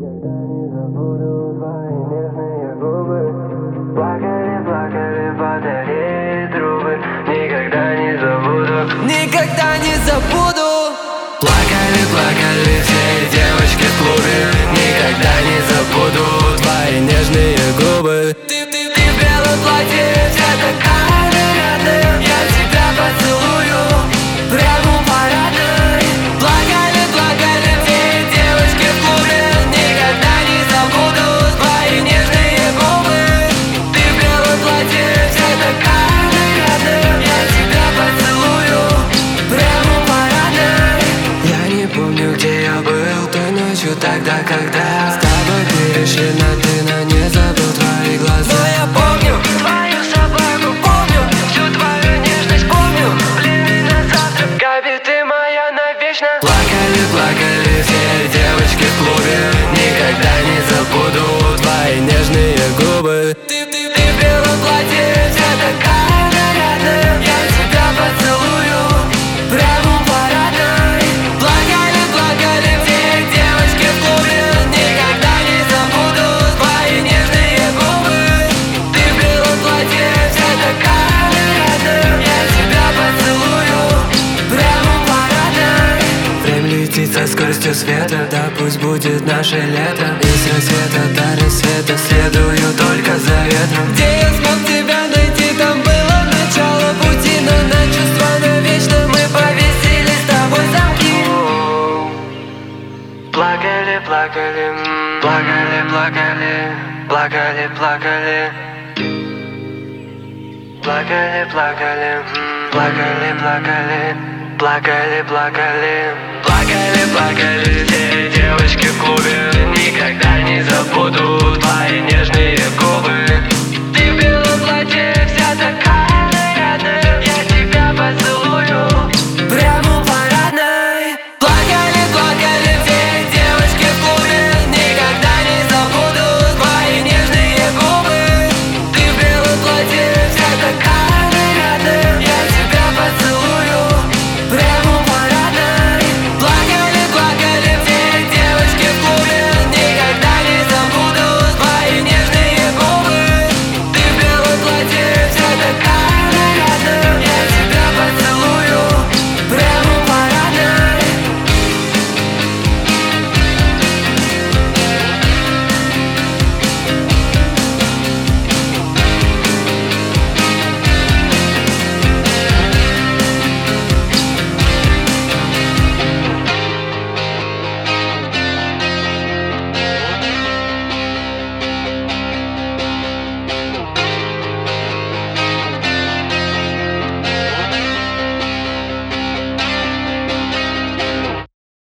Никогда не забуду твои нежные губы. Плакали, плакали, подарили трубы. Никогда не забуду, никогда не забуду. Плакали, плакали все девочки в клубе. Никогда не забуду твои нежные губы. Ты в белом платье, вся такая нарядная. Я тебя поцелую прямо у парадной. Плакали, плакали все девочки в клубе. Никогда не забуду твои нежные губы. Ты в белом платье, вся такая нарядная. Я тебя поцелую прямо у парадной. Я не помню, где я был той ночью тогда, когда с тобой перешли на ты, но не забыл твои глаза. Но я помню твою собаку, помню всю твою нежность, помню блины на завтрак. Габи, ты моя навечно. Плакали, плакали все девочки в клубе. Никогда не забуду твои нежные губы. Ты в белом платье, вся такая нарядная. Я тебя поцелую прямо у парадной. Плакали, плакали все девочки в клубе. Никогда не забуду твои нежные губы. Ты в белом платье, вся такая нарядная. Я тебя поцелую прямо у парадной. Время летит со скоростью света, да пусть будет наше лето. И с рассвета до рассвета следую только за ветром. Где я смог тебя найти, там было начало пути. Но на чувства навечно мы повесили с тобой замки. Плакали, плакали, плакали, плакали, плакали, плакали. Плакали, плакали, плакали, плакали, плакали, плакали, плакали, плакали.